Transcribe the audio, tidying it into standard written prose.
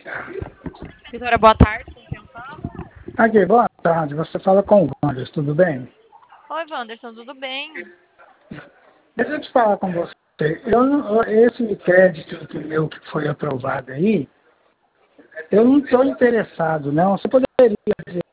Vitória, boa tarde, com quem eu falo? Aqui, boa tarde. Você fala com o Wanderson, tudo bem? Oi, Wanderson, tudo bem? Deixa eu te falar com você. Esse crédito meu que foi aprovado aí, eu não estou interessado, não. Você poderia dizer